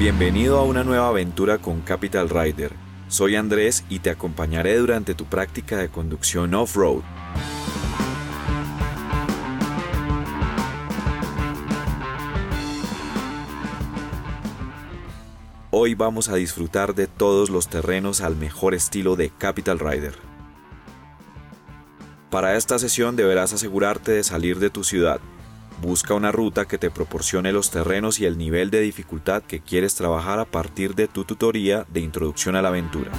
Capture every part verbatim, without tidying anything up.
Bienvenido a una nueva aventura con Capital Rider. Soy Andrés y te acompañaré durante tu práctica de conducción off-road. Hoy vamos a disfrutar de todos los terrenos al mejor estilo de Capital Rider. Para esta sesión deberás asegurarte de salir de tu ciudad. Busca una ruta que te proporcione los terrenos y el nivel de dificultad que quieres trabajar a partir de tu tutoría de introducción a la aventura.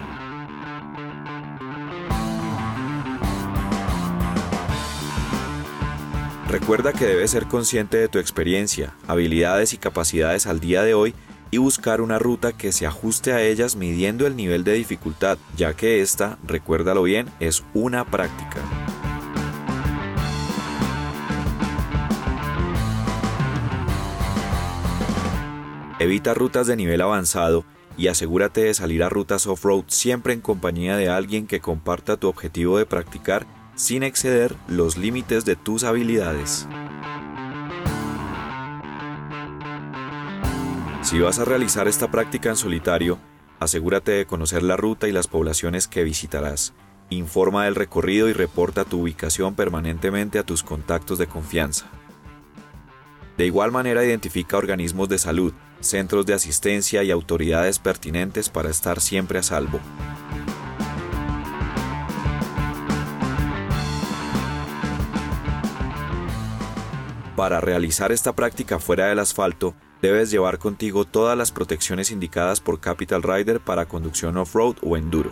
Recuerda que debes ser consciente de tu experiencia, habilidades y capacidades al día de hoy y buscar una ruta que se ajuste a ellas midiendo el nivel de dificultad, ya que esta, recuérdalo bien, es una práctica. Evita rutas de nivel avanzado y asegúrate de salir a rutas off-road siempre en compañía de alguien que comparta tu objetivo de practicar sin exceder los límites de tus habilidades. Si vas a realizar esta práctica en solitario, asegúrate de conocer la ruta y las poblaciones que visitarás. Informa del recorrido y reporta tu ubicación permanentemente a tus contactos de confianza. De igual manera, identifica organismos de salud, centros de asistencia y autoridades pertinentes para estar siempre a salvo. Para realizar esta práctica fuera del asfalto, debes llevar contigo todas las protecciones indicadas por Capital Rider para conducción off-road o enduro.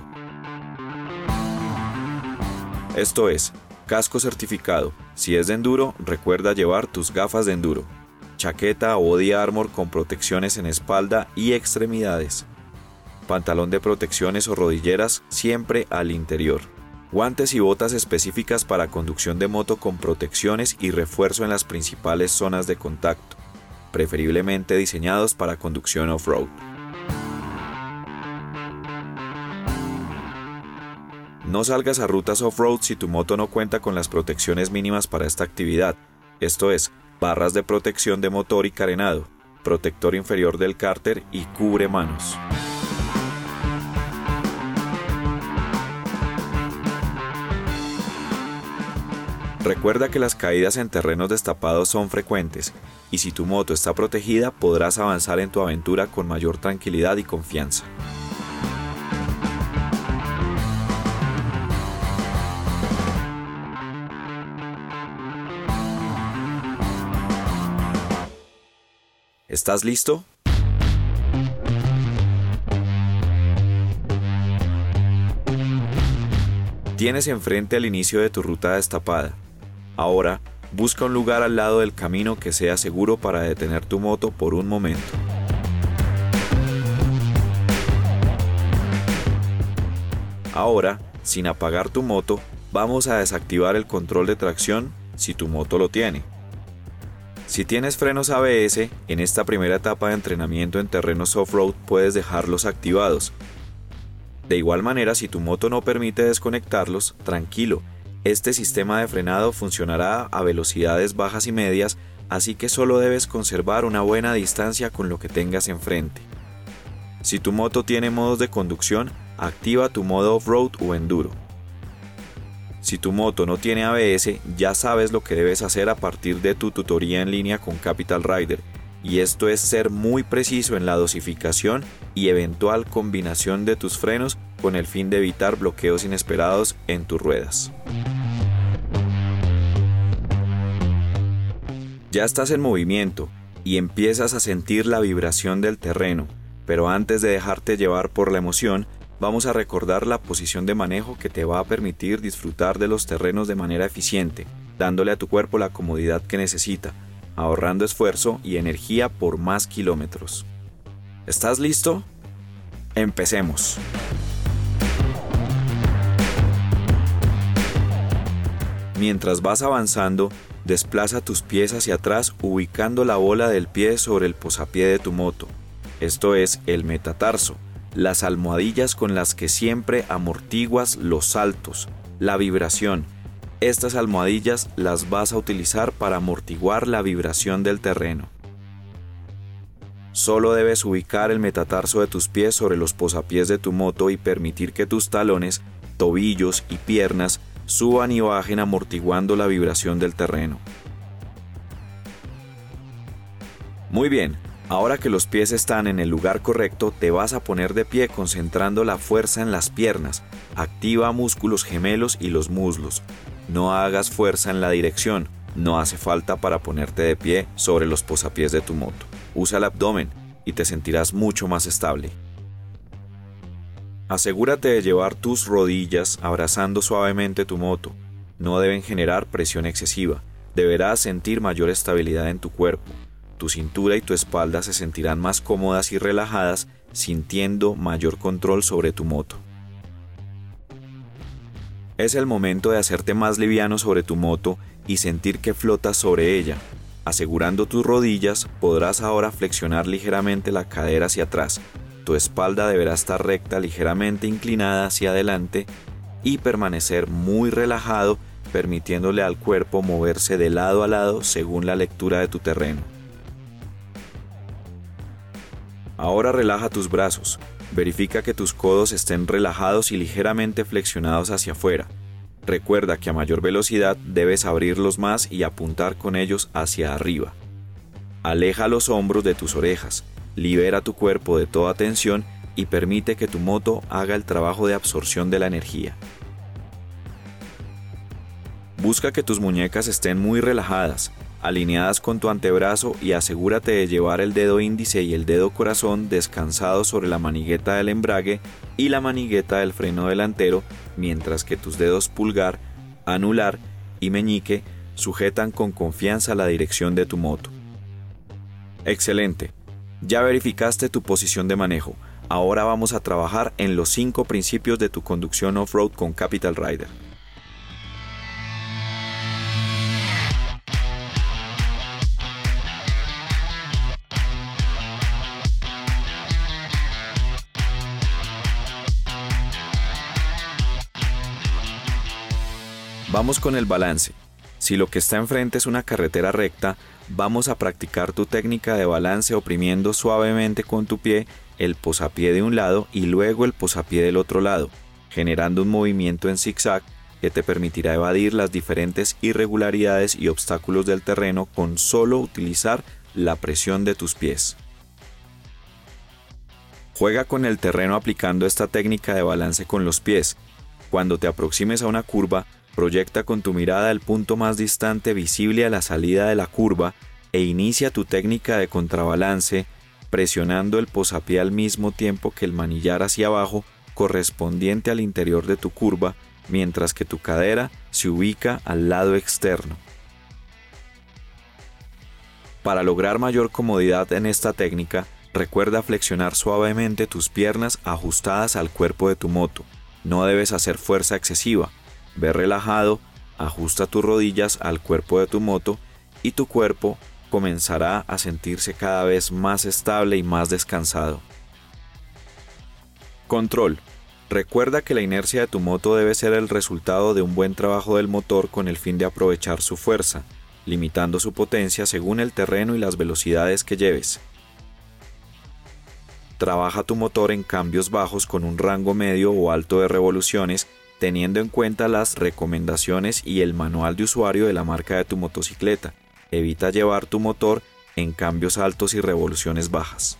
Esto es, casco certificado. Si es de enduro, recuerda llevar tus gafas de enduro. Chaqueta o body armor con protecciones en espalda y extremidades. Pantalón de protecciones o rodilleras siempre al interior. Guantes y botas específicas para conducción de moto con protecciones y refuerzo en las principales zonas de contacto, preferiblemente diseñados para conducción off-road. No salgas a rutas off-road si tu moto no cuenta con las protecciones mínimas para esta actividad, esto es, barras de protección de motor y carenado, protector inferior del cárter y cubre manos. Recuerda que las caídas en terrenos destapados son frecuentes y si tu moto está protegida podrás avanzar en tu aventura con mayor tranquilidad y confianza. ¿Estás listo? Tienes enfrente el inicio de tu ruta destapada. Ahora, busca un lugar al lado del camino que sea seguro para detener tu moto por un momento. Ahora, sin apagar tu moto, vamos a desactivar el control de tracción si tu moto lo tiene. Si tienes frenos A B S, en esta primera etapa de entrenamiento en terrenos off-road puedes dejarlos activados. De igual manera, si tu moto no permite desconectarlos, tranquilo, este sistema de frenado funcionará a velocidades bajas y medias, así que solo debes conservar una buena distancia con lo que tengas enfrente. Si tu moto tiene modos de conducción, activa tu modo off-road o enduro. Si tu moto no tiene A B S, ya sabes lo que debes hacer a partir de tu tutoría en línea con Capital Rider, y esto es ser muy preciso en la dosificación y eventual combinación de tus frenos con el fin de evitar bloqueos inesperados en tus ruedas. Ya estás en movimiento y empiezas a sentir la vibración del terreno, pero antes de dejarte llevar por la emoción, vamos a recordar la posición de manejo que te va a permitir disfrutar de los terrenos de manera eficiente, dándole a tu cuerpo la comodidad que necesita, ahorrando esfuerzo y energía por más kilómetros. ¿Estás listo? Empecemos. Mientras vas avanzando, desplaza tus pies hacia atrás ubicando la bola del pie sobre el posapié de tu moto, esto es el metatarso, las almohadillas con las que siempre amortiguas los saltos, la vibración. Estas almohadillas las vas a utilizar para amortiguar la vibración del terreno. Solo debes ubicar el metatarso de tus pies sobre los posapiés de tu moto y permitir que tus talones, tobillos y piernas suban y bajen amortiguando la vibración del terreno. Muy bien, ahora que los pies están en el lugar correcto, te vas a poner de pie concentrando la fuerza en las piernas. Activa músculos gemelos y los muslos. No hagas fuerza en la dirección, no hace falta para ponerte de pie sobre los posapiés de tu moto. Usa el abdomen y te sentirás mucho más estable. Asegúrate de llevar tus rodillas abrazando suavemente tu moto. No deben generar presión excesiva. Deberás sentir mayor estabilidad en tu cuerpo. Tu cintura y tu espalda se sentirán más cómodas y relajadas, sintiendo mayor control sobre tu moto. Es el momento de hacerte más liviano sobre tu moto y sentir que flotas sobre ella. Asegurando tus rodillas, podrás ahora flexionar ligeramente la cadera hacia atrás. Tu espalda deberá estar recta, ligeramente inclinada hacia adelante y permanecer muy relajado, permitiéndole al cuerpo moverse de lado a lado según la lectura de tu terreno. Ahora relaja tus brazos. Verifica que tus codos estén relajados y ligeramente flexionados hacia afuera. Recuerda que a mayor velocidad debes abrirlos más y apuntar con ellos hacia arriba. Aleja los hombros de tus orejas, libera tu cuerpo de toda tensión y permite que tu moto haga el trabajo de absorción de la energía. Busca que tus muñecas estén muy relajadas, alineadas con tu antebrazo y asegúrate de llevar el dedo índice y el dedo corazón descansados sobre la manigueta del embrague y la manigueta del freno delantero, mientras que tus dedos pulgar, anular y meñique sujetan con confianza la dirección de tu moto. Excelente. Ya verificaste tu posición de manejo. Ahora vamos a trabajar en los cinco principios de tu conducción off-road con Capital Rider. Vamos con el balance. Si lo que está enfrente es una carretera recta, vamos a practicar tu técnica de balance oprimiendo suavemente con tu pie el posapié de un lado y luego el posapié del otro lado, generando un movimiento en zigzag que te permitirá evadir las diferentes irregularidades y obstáculos del terreno con solo utilizar la presión de tus pies. Juega con el terreno aplicando esta técnica de balance con los pies. Cuando te aproximes a una curva, proyecta con tu mirada el punto más distante visible a la salida de la curva e inicia tu técnica de contrabalance presionando el posapié al mismo tiempo que el manillar hacia abajo correspondiente al interior de tu curva, mientras que tu cadera se ubica al lado externo. Para lograr mayor comodidad en esta técnica, recuerda flexionar suavemente tus piernas ajustadas al cuerpo de tu moto. No debes hacer fuerza excesiva. Ve relajado, ajusta tus rodillas al cuerpo de tu moto y tu cuerpo comenzará a sentirse cada vez más estable y más descansado. Control. Recuerda que la inercia de tu moto debe ser el resultado de un buen trabajo del motor con el fin de aprovechar su fuerza, limitando su potencia según el terreno y las velocidades que lleves. Trabaja tu motor en cambios bajos con un rango medio o alto de revoluciones, teniendo en cuenta las recomendaciones y el manual de usuario de la marca de tu motocicleta. Evita llevar tu motor en cambios altos y revoluciones bajas.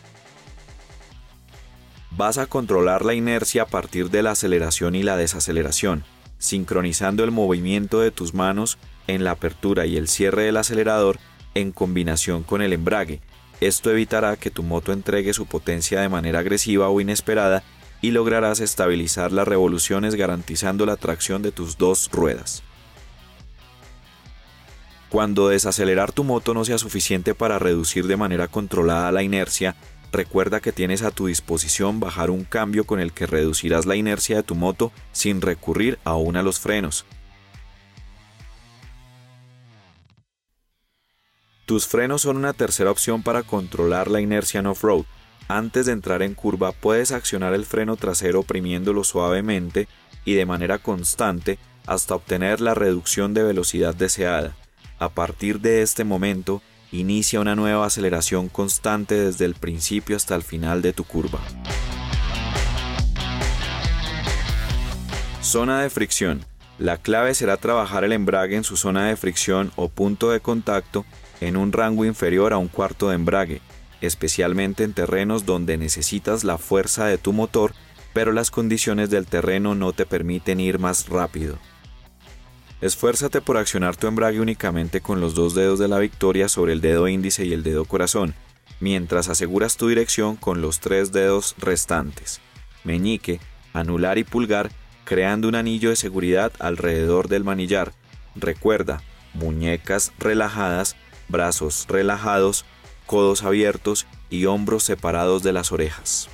Vas a controlar la inercia a partir de la aceleración y la desaceleración, sincronizando el movimiento de tus manos en la apertura y el cierre del acelerador en combinación con el embrague. Esto evitará que tu moto entregue su potencia de manera agresiva o inesperada y lograrás estabilizar las revoluciones garantizando la tracción de tus dos ruedas. Cuando desacelerar tu moto no sea suficiente para reducir de manera controlada la inercia, recuerda que tienes a tu disposición bajar un cambio con el que reducirás la inercia de tu moto sin recurrir aún a los frenos. Tus frenos son una tercera opción para controlar la inercia en off-road. Antes de entrar en curva, puedes accionar el freno trasero oprimiéndolo suavemente y de manera constante hasta obtener la reducción de velocidad deseada. A partir de este momento, inicia una nueva aceleración constante desde el principio hasta el final de tu curva. Zona de fricción. La clave será trabajar el embrague en su zona de fricción o punto de contacto en un rango inferior a un cuarto de embrague, especialmente en terrenos donde necesitas la fuerza de tu motor, pero las condiciones del terreno no te permiten ir más rápido. Esfuérzate por accionar tu embrague únicamente con los dos dedos de la victoria sobre el dedo índice y el dedo corazón, mientras aseguras tu dirección con los tres dedos restantes, meñique, anular y pulgar, creando un anillo de seguridad alrededor del manillar. Recuerda, muñecas relajadas, brazos relajados, codos abiertos y hombros separados de las orejas.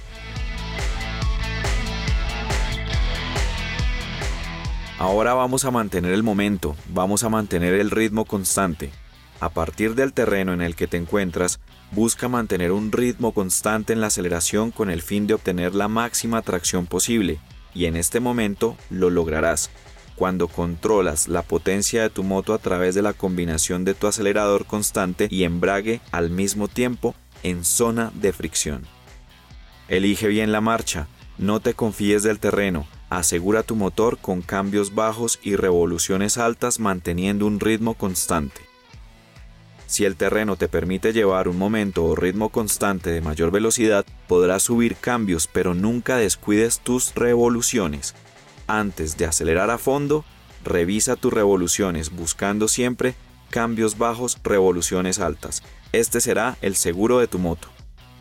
Ahora vamos a mantener el momento, vamos a mantener el ritmo constante. A partir del terreno en el que te encuentras, busca mantener un ritmo constante en la aceleración con el fin de obtener la máxima tracción posible, y en este momento lo lograrás, cuando controlas la potencia de tu moto a través de la combinación de tu acelerador constante y embrague al mismo tiempo en zona de fricción. Elige bien la marcha, no te confíes del terreno. Asegura tu motor con cambios bajos y revoluciones altas manteniendo un ritmo constante. Si el terreno te permite llevar un momento o ritmo constante de mayor velocidad, podrás subir cambios, pero nunca descuides tus revoluciones. Antes de acelerar a fondo, revisa tus revoluciones buscando siempre cambios bajos, revoluciones altas. Este será el seguro de tu moto.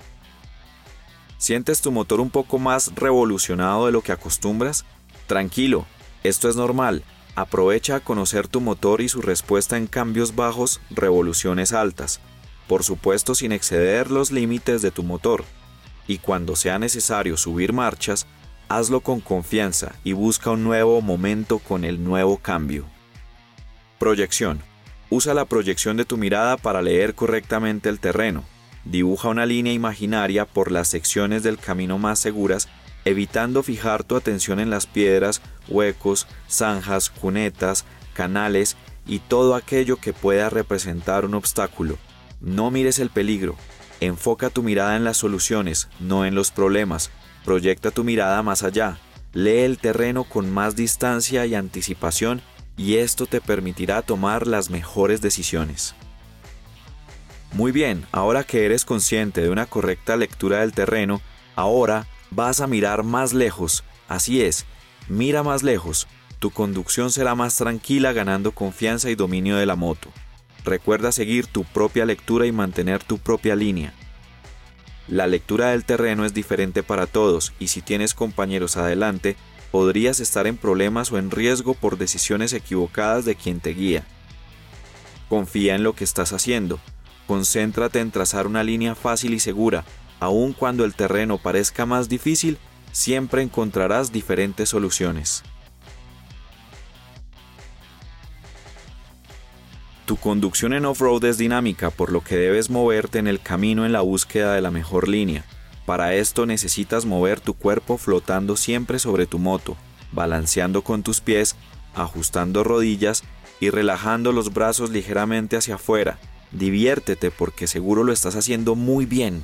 ¿Sientes tu motor un poco más revolucionado de lo que acostumbras? Tranquilo, esto es normal. Aprovecha a conocer tu motor y su respuesta en cambios bajos, revoluciones altas. Por supuesto sin exceder los límites de tu motor. Y cuando sea necesario subir marchas, hazlo con confianza y busca un nuevo momento con el nuevo cambio. Proyección. Usa la proyección de tu mirada para leer correctamente el terreno. Dibuja una línea imaginaria por las secciones del camino más seguras, evitando fijar tu atención en las piedras, huecos, zanjas, cunetas, canales y todo aquello que pueda representar un obstáculo. No mires el peligro. Enfoca tu mirada en las soluciones, no en los problemas. Proyecta tu mirada más allá. Lee el terreno con más distancia y anticipación y esto te permitirá tomar las mejores decisiones. Muy bien, ahora que eres consciente de una correcta lectura del terreno, ahora vas a mirar más lejos. Así es, mira más lejos. Tu conducción será más tranquila ganando confianza y dominio de la moto. Recuerda seguir tu propia lectura y mantener tu propia línea. La lectura del terreno es diferente para todos y si tienes compañeros adelante, podrías estar en problemas o en riesgo por decisiones equivocadas de quien te guía. Confía en lo que estás haciendo. Concéntrate en trazar una línea fácil y segura. Aun cuando el terreno parezca más difícil, siempre encontrarás diferentes soluciones. Tu conducción en off-road es dinámica, por lo que debes moverte en el camino en la búsqueda de la mejor línea. Para esto necesitas mover tu cuerpo flotando siempre sobre tu moto, balanceando con tus pies, ajustando rodillas y relajando los brazos ligeramente hacia afuera. Diviértete porque seguro lo estás haciendo muy bien.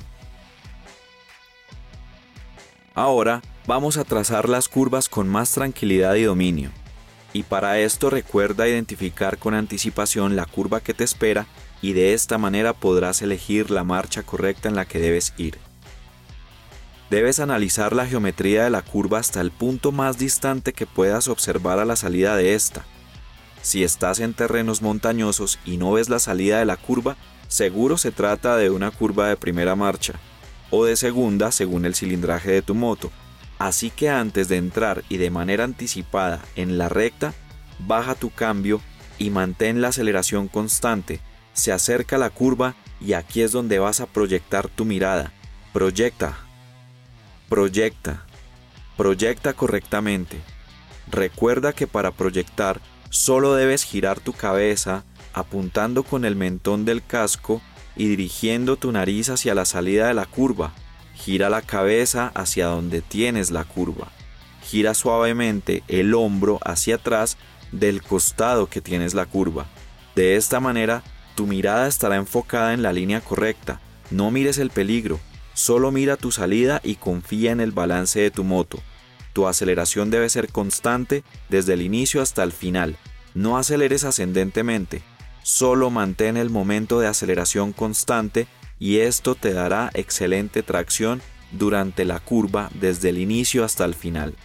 Ahora vamos a trazar las curvas con más tranquilidad y dominio. Y para esto recuerda identificar con anticipación la curva que te espera y de esta manera podrás elegir la marcha correcta en la que debes ir. Debes analizar la geometría de la curva hasta el punto más distante que puedas observar a la salida de esta. Si estás en terrenos montañosos y no ves la salida de la curva, seguro se trata de una curva de primera marcha o de segunda según el cilindraje de tu moto. Así que antes de entrar y de manera anticipada en la recta, baja tu cambio y mantén la aceleración constante. Se acerca la curva y aquí es donde vas a proyectar tu mirada. Proyecta, proyecta, proyecta correctamente. Recuerda que para proyectar solo debes girar tu cabeza apuntando con el mentón del casco y dirigiendo tu nariz hacia la salida de la curva. Gira la cabeza hacia donde tienes la curva. Gira suavemente el hombro hacia atrás del costado que tienes la curva. De esta manera Tu mirada estará enfocada en la línea correcta. No mires el peligro, solo mira tu salida y confía en el balance de tu moto. Tu aceleración debe ser constante desde el inicio hasta el final. No aceleres ascendentemente, solo mantén el momento de aceleración constante y esto te dará excelente tracción durante la curva desde el inicio hasta el final.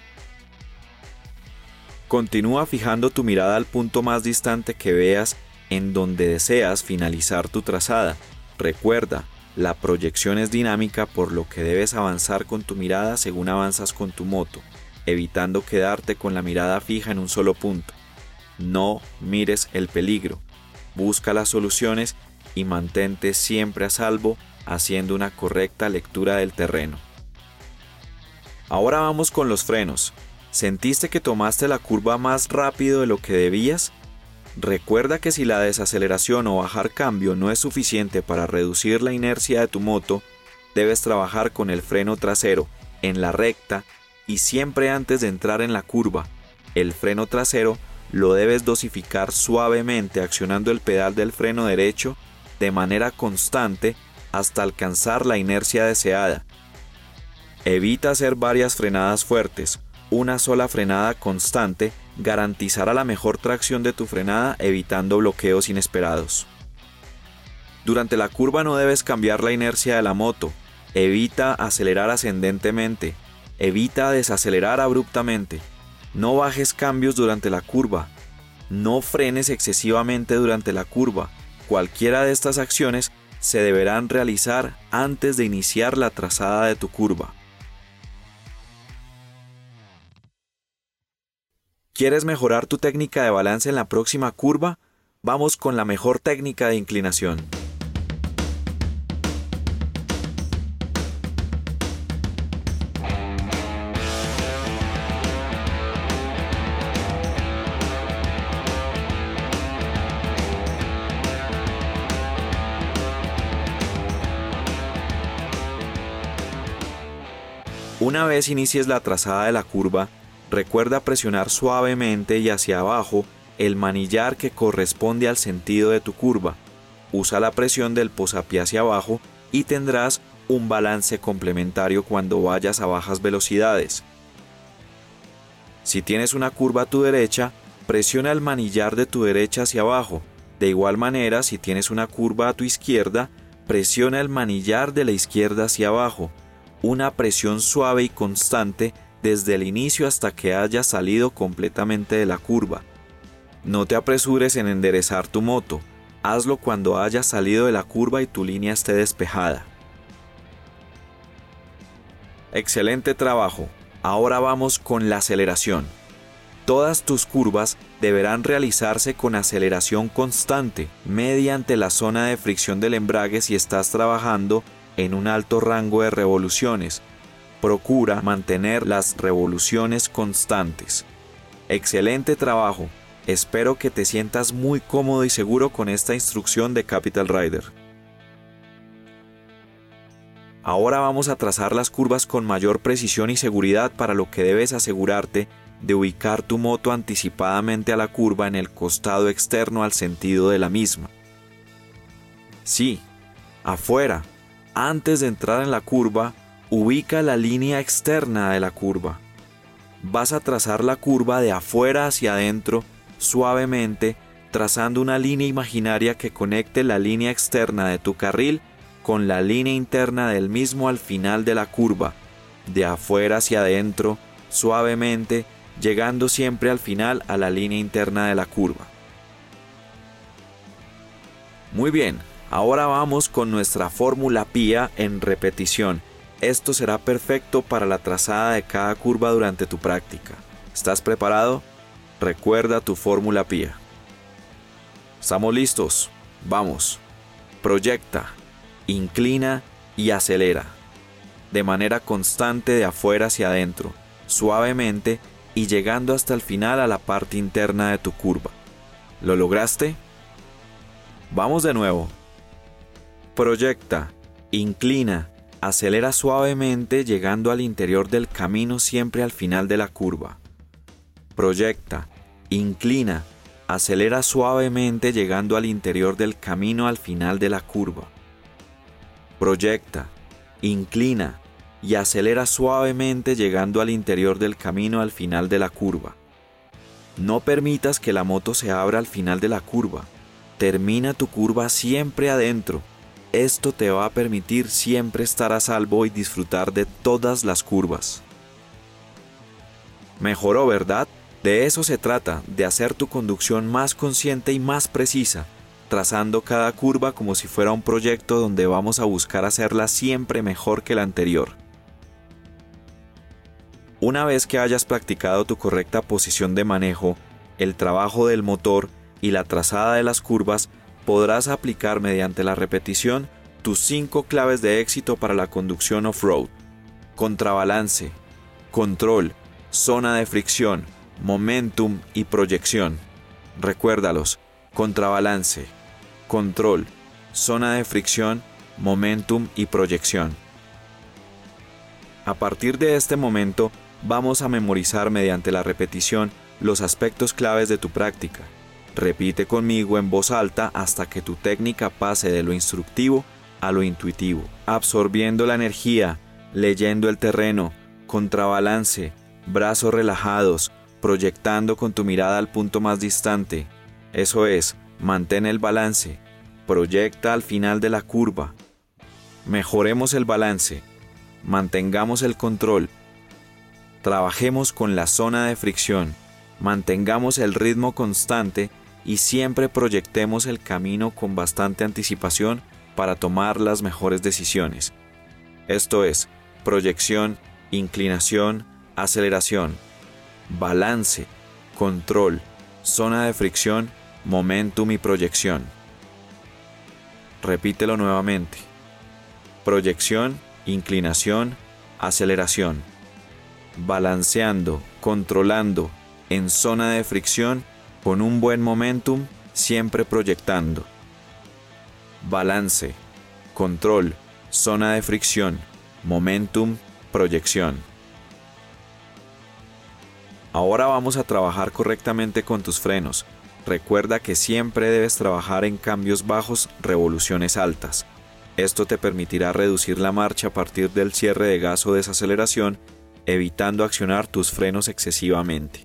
Continúa fijando tu mirada al punto más distante que veas en donde deseas finalizar tu trazada. Recuerda, la proyección es dinámica por lo que debes avanzar con tu mirada según avanzas con tu moto, evitando quedarte con la mirada fija en un solo punto. No mires el peligro, busca las soluciones y mantente siempre a salvo haciendo una correcta lectura del terreno. Ahora vamos con los frenos. ¿Sentiste que tomaste la curva más rápido de lo que debías? Recuerda que si la desaceleración o bajar cambio no es suficiente para reducir la inercia de tu moto, debes trabajar con el freno trasero en la recta y siempre antes de entrar en la curva. El freno trasero lo debes dosificar suavemente accionando el pedal del freno derecho de manera constante hasta alcanzar la inercia deseada. Evita hacer varias frenadas fuertes. Una sola frenada constante garantizará la mejor tracción de tu frenada evitando bloqueos inesperados. Durante la curva no debes cambiar la inercia de la moto. Evita acelerar ascendentemente. Evita desacelerar abruptamente. No bajes cambios durante la curva. No frenes excesivamente durante la curva. Cualquiera de estas acciones se deberán realizar antes de iniciar la trazada de tu curva. ¿Quieres mejorar tu técnica de balance en la próxima curva? Vamos con la mejor técnica de inclinación. Una vez inicies la trazada de la curva, recuerda presionar suavemente y hacia abajo el manillar que corresponde al sentido de tu curva. Usa la presión del posapié hacia abajo y tendrás un balance complementario cuando vayas a bajas velocidades. Si tienes una curva a tu derecha, presiona el manillar de tu derecha hacia abajo. De igual manera, si tienes una curva a tu izquierda, presiona el manillar de la izquierda hacia abajo. Una presión suave y constante desde el inicio hasta que hayas salido completamente de la curva. No te apresures en enderezar tu moto, hazlo cuando hayas salido de la curva y tu línea esté despejada. Excelente trabajo, ahora vamos con la aceleración. Todas tus curvas deberán realizarse con aceleración constante, mediante la zona de fricción del embrague si estás trabajando en un alto rango de revoluciones. Procura mantener las revoluciones constantes. Excelente trabajo. Espero que te sientas muy cómodo y seguro con esta instrucción de Capital Rider. Ahora vamos a trazar las curvas con mayor precisión y seguridad, para lo que debes asegurarte de ubicar tu moto anticipadamente a la curva en el costado externo al sentido de la misma. Sí, afuera, antes de entrar en la curva, ubica la línea externa de la curva. Vas a trazar la curva de afuera hacia adentro suavemente, trazando una línea imaginaria que conecte la línea externa de tu carril con la línea interna del mismo al final de la curva, de afuera hacia adentro, suavemente, llegando siempre al final a la línea interna de la curva. Muy bien, ahora vamos con nuestra fórmula P I A en repetición. Esto será perfecto para la trazada de cada curva durante tu práctica. ¿Estás preparado? Recuerda tu fórmula P I A. ¿Estamos listos? Vamos. Proyecta, inclina y acelera. De manera constante de afuera hacia adentro, suavemente y llegando hasta el final a la parte interna de tu curva. ¿Lo lograste? Vamos de nuevo. Proyecta, inclina, acelera suavemente llegando al interior del camino siempre al final de la curva. Proyecta, inclina, Acelera suavemente llegando al interior del camino al final de la curva. Proyecta, inclina y acelera suavemente llegando al interior del camino al final de la curva. No permitas que la moto se abra al final de la curva. Termina tu curva siempre adentro. Esto te va a permitir siempre estar a salvo y disfrutar de todas las curvas. Mejoró, ¿verdad? De eso se trata, de hacer tu conducción más consciente y más precisa, trazando cada curva como si fuera un proyecto donde vamos a buscar hacerla siempre mejor que la anterior. Una vez que hayas practicado tu correcta posición de manejo, el trabajo del motor y la trazada de las curvas, podrás aplicar mediante la repetición tus cinco claves de éxito para la conducción off-road: contrabalance, control, zona de fricción, momentum y proyección. Recuérdalos: contrabalance, control, zona de fricción, momentum y proyección. A partir de este momento, vamos a memorizar mediante la repetición los aspectos claves de tu práctica. Repite conmigo en voz alta hasta que tu técnica pase de lo instructivo a lo intuitivo, absorbiendo la energía, leyendo el terreno, contrabalance, brazos relajados, proyectando con tu mirada al punto más distante. Eso es, mantén el balance, proyecta al final de la curva. Mejoremos el balance, mantengamos el control, trabajemos con la zona de fricción, mantengamos el ritmo constante y siempre proyectemos el camino con bastante anticipación para tomar las mejores decisiones. Esto es, proyección, inclinación, aceleración, balance, control, zona de fricción, momentum y proyección. Repítelo nuevamente. Proyección, inclinación, aceleración. Balanceando, controlando, en zona de fricción, con un buen momentum, siempre proyectando. Balance, control, zona de fricción, momentum, proyección. Ahora vamos a trabajar correctamente con tus frenos. Recuerda que siempre debes trabajar en cambios bajos, revoluciones altas. Esto te permitirá reducir la marcha a partir del cierre de gas o desaceleración, evitando accionar tus frenos excesivamente.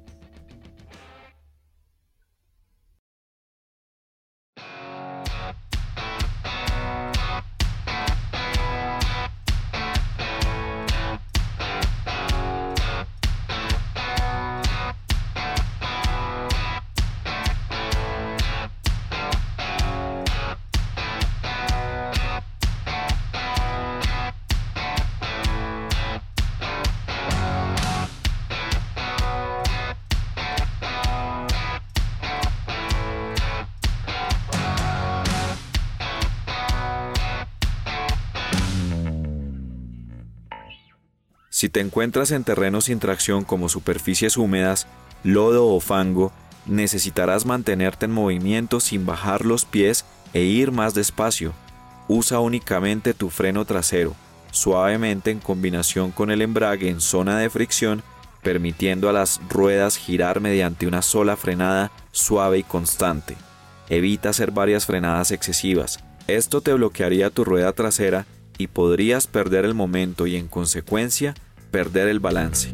Si te encuentras en terrenos sin tracción como superficies húmedas, lodo o fango, necesitarás mantenerte en movimiento sin bajar los pies e ir más despacio. Usa únicamente tu freno trasero, suavemente en combinación con el embrague en zona de fricción, permitiendo a las ruedas girar mediante una sola frenada suave y constante. Evita hacer varias frenadas excesivas. Esto te bloquearía tu rueda trasera y podrías perder el momento y, en consecuencia, perder el balance.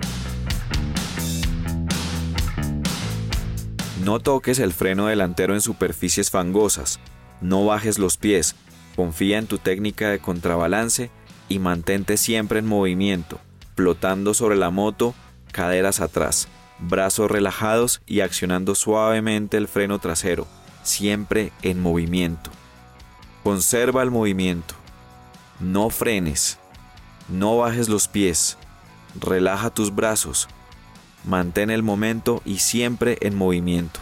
No toques el freno delantero en superficies fangosas. No bajes los pies. Confía en tu técnica de contrabalance y mantente siempre en movimiento, flotando sobre la moto, caderas atrás, brazos relajados y accionando suavemente el freno trasero, siempre en movimiento. Conserva el movimiento. No frenes. No bajes los pies. Relaja tus brazos. Mantén el momento y siempre en movimiento.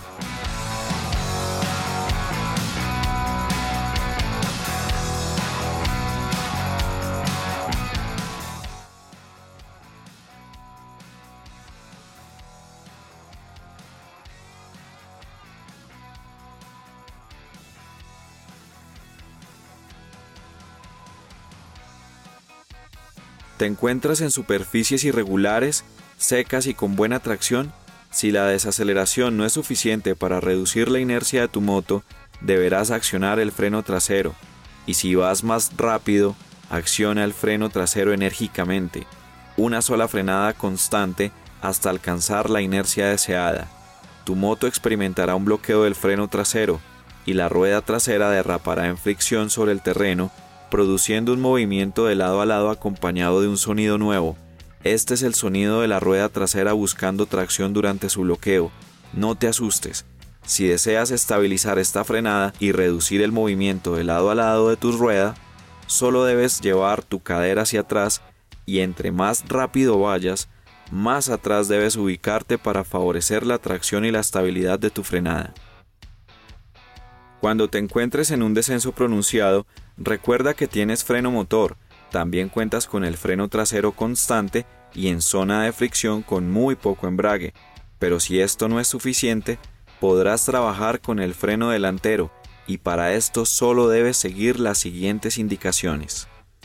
¿Te encuentras en superficies irregulares, secas y con buena tracción? Si la desaceleración no es suficiente para reducir la inercia de tu moto, deberás accionar el freno trasero, y si vas más rápido, acciona el freno trasero enérgicamente, una sola frenada constante hasta alcanzar la inercia deseada. Tu moto experimentará un bloqueo del freno trasero y la rueda trasera derrapará en fricción sobre el terreno, produciendo un movimiento de lado a lado acompañado de un sonido nuevo. Este es el sonido de la rueda trasera buscando tracción durante su bloqueo. No te asustes. Si deseas estabilizar esta frenada y reducir el movimiento de lado a lado de tu rueda, solo debes llevar tu cadera hacia atrás y entre más rápido vayas, más atrás debes ubicarte para favorecer la tracción y la estabilidad de tu frenada. Cuando te encuentres en un descenso pronunciado, recuerda que tienes freno motor, también cuentas con el freno trasero constante y en zona de fricción con muy poco embrague, pero si esto no es suficiente, podrás trabajar con el freno delantero y para esto solo debes seguir las siguientes indicaciones.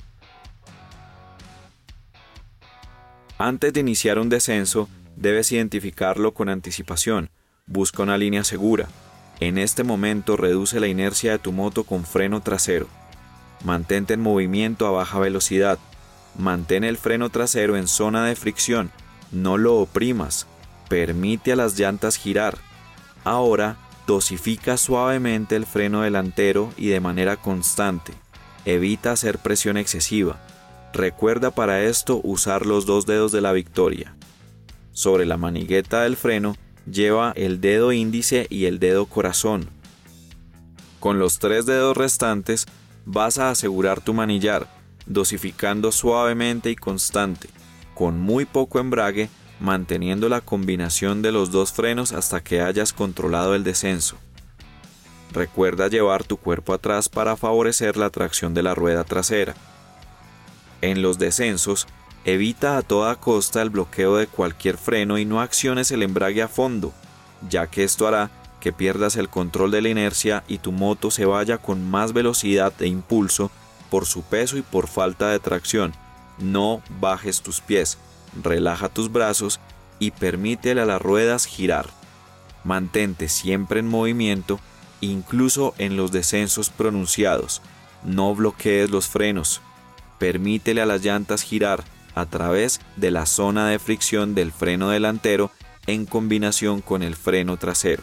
Antes de iniciar un descenso, debes identificarlo con anticipación. Busca una línea segura. En este momento reduce la inercia de tu moto con freno trasero. Mantente en movimiento a baja velocidad. Mantén el freno trasero en zona de fricción. No lo oprimas. Permite a las llantas girar. Ahora, dosifica suavemente el freno delantero y de manera constante. Evita hacer presión excesiva. Recuerda para esto usar los dos dedos de la victoria. Sobre la manigueta del freno, lleva el dedo índice y el dedo corazón. Con los tres dedos restantes, vas a asegurar tu manillar, dosificando suavemente y constante, con muy poco embrague, manteniendo la combinación de los dos frenos hasta que hayas controlado el descenso. Recuerda llevar tu cuerpo atrás para favorecer la tracción de la rueda trasera. En los descensos, evita a toda costa el bloqueo de cualquier freno y no acciones el embrague a fondo, ya que esto hará que pierdas el control de la inercia y tu moto se vaya con más velocidad e impulso por su peso y por falta de tracción. No bajes tus pies, relaja tus brazos y permítele a las ruedas girar. Mantente siempre en movimiento, incluso en los descensos pronunciados. No bloquees los frenos. Permítele a las llantas girar a través de la zona de fricción del freno delantero en combinación con el freno trasero.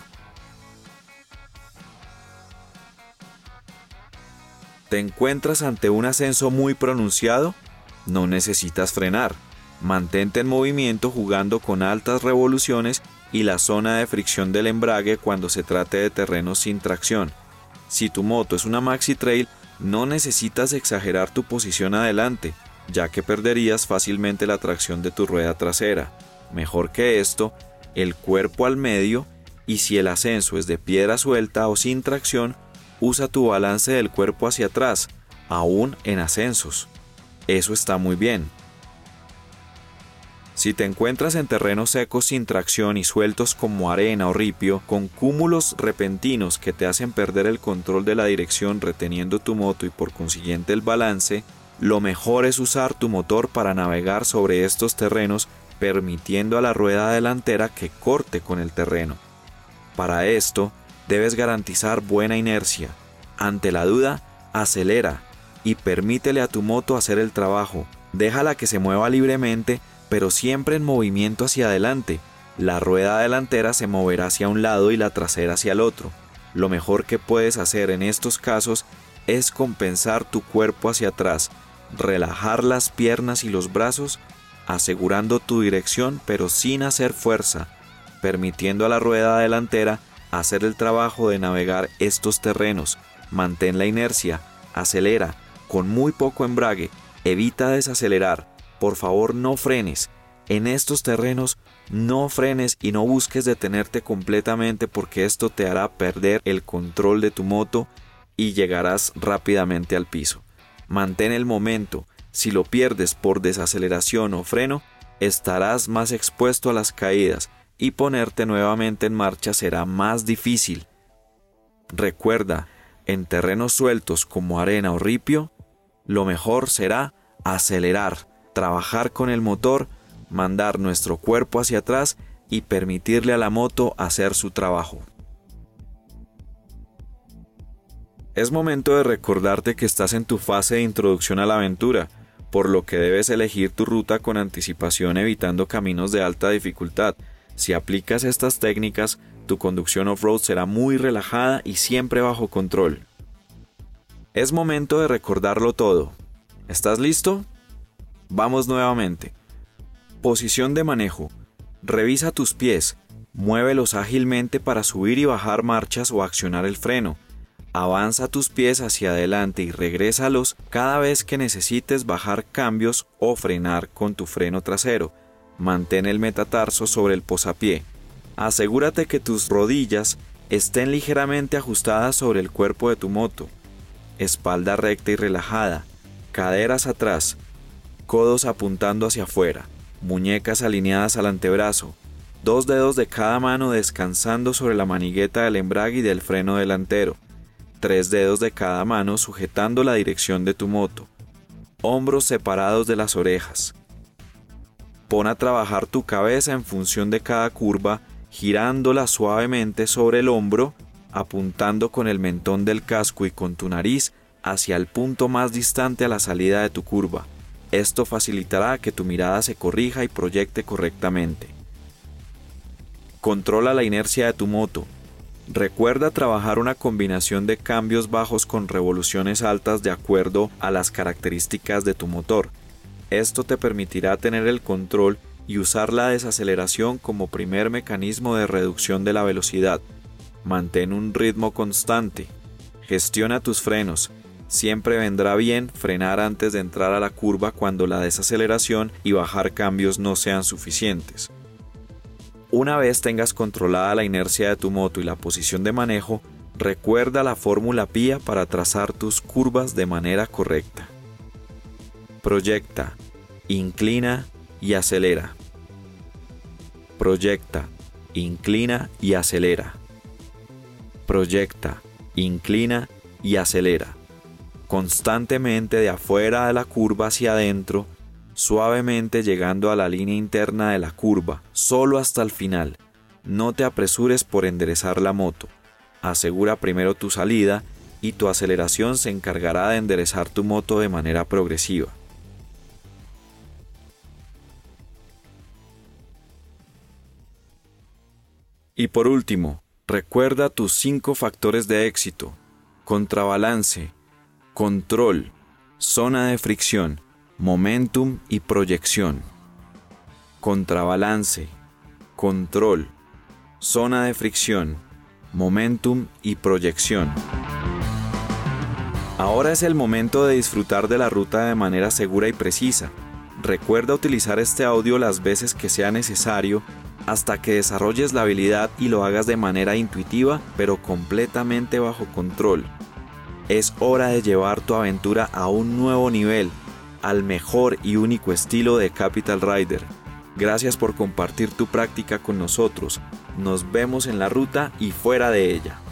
¿Te encuentras ante un ascenso muy pronunciado? No necesitas frenar. Mantente en movimiento jugando con altas revoluciones y la zona de fricción del embrague cuando se trate de terrenos sin tracción. Si tu moto es una Maxi Trail, no necesitas exagerar tu posición adelante, ya que perderías fácilmente la tracción de tu rueda trasera. Mejor que esto, el cuerpo al medio, y si el ascenso es de piedra suelta o sin tracción, usa tu balance del cuerpo hacia atrás, aún en ascensos. Eso está muy bien. Si te encuentras en terrenos secos sin tracción y sueltos como arena o ripio, con cúmulos repentinos que te hacen perder el control de la dirección reteniendo tu moto y por consiguiente el balance, lo mejor es usar tu motor para navegar sobre estos terrenos, permitiendo a la rueda delantera que corte con el terreno. Para esto, debes garantizar buena inercia. Ante la duda, acelera y permítele a tu moto hacer el trabajo. Déjala que se mueva libremente, pero siempre en movimiento hacia adelante. La rueda delantera se moverá hacia un lado y la trasera hacia el otro. Lo mejor que puedes hacer en estos casos es compensar tu cuerpo hacia atrás, relajar las piernas y los brazos, asegurando tu dirección pero sin hacer fuerza, permitiendo a la rueda delantera hacer el trabajo de navegar estos terrenos. Mantén la inercia, acelera, con muy poco embrague, evita desacelerar. Por favor, no frenes. En estos terrenos, no frenes y no busques detenerte completamente porque esto te hará perder el control de tu moto y llegarás rápidamente al piso. Mantén el momento. Si lo pierdes por desaceleración o freno, estarás más expuesto a las caídas y ponerte nuevamente en marcha será más difícil. Recuerda, en terrenos sueltos como arena o ripio, lo mejor será acelerar, trabajar con el motor, mandar nuestro cuerpo hacia atrás y permitirle a la moto hacer su trabajo. Es momento de recordarte que estás en tu fase de introducción a la aventura, por lo que debes elegir tu ruta con anticipación evitando caminos de alta dificultad. Si aplicas estas técnicas, tu conducción off-road será muy relajada y siempre bajo control. Es momento de recordarlo todo. ¿Estás listo? Vamos nuevamente. Posición de manejo. Revisa tus pies. Muévelos ágilmente para subir y bajar marchas o accionar el freno. Avanza tus pies hacia adelante y regrésalos cada vez que necesites bajar cambios o frenar con tu freno trasero. Mantén el metatarso sobre el posapié. Asegúrate que tus rodillas estén ligeramente ajustadas sobre el cuerpo de tu moto. Espalda recta y relajada. Caderas atrás. Codos apuntando hacia afuera. Muñecas alineadas al antebrazo. Dos dedos de cada mano descansando sobre la manigueta del embrague y del freno delantero. Tres dedos de cada mano sujetando la dirección de tu moto. Hombros separados de las orejas. Pon a trabajar tu cabeza en función de cada curva, girándola suavemente sobre el hombro, apuntando con el mentón del casco y con tu nariz hacia el punto más distante a la salida de tu curva. Esto facilitará que tu mirada se corrija y proyecte correctamente. Controla la inercia de tu moto. Recuerda trabajar una combinación de cambios bajos con revoluciones altas de acuerdo a las características de tu motor. Esto te permitirá tener el control y usar la desaceleración como primer mecanismo de reducción de la velocidad. Mantén un ritmo constante. Gestiona tus frenos. Siempre vendrá bien frenar antes de entrar a la curva cuando la desaceleración y bajar cambios no sean suficientes. Una vez tengas controlada la inercia de tu moto y la posición de manejo, recuerda la fórmula P I A para trazar tus curvas de manera correcta. Proyecta, inclina y acelera. Proyecta, inclina y acelera. Proyecta, inclina y acelera. Constantemente de afuera de la curva hacia adentro, suavemente llegando a la línea interna de la curva, solo hasta el final. No te apresures por enderezar la moto. Asegura primero tu salida y tu aceleración se encargará de enderezar tu moto de manera progresiva. Y por último, recuerda tus cinco factores de éxito: contrabalance, control, zona de fricción, momentum y proyección. Contrabalance, control, zona de fricción, momentum y proyección. Ahora es el momento de disfrutar de la ruta de manera segura y precisa. Recuerda utilizar este audio las veces que sea necesario hasta que desarrolles la habilidad y lo hagas de manera intuitiva pero completamente bajo control. Es hora de llevar tu aventura a un nuevo nivel, al mejor y único estilo de Capital Rider. Gracias por compartir tu práctica con nosotros. Nos vemos en la ruta y fuera de ella.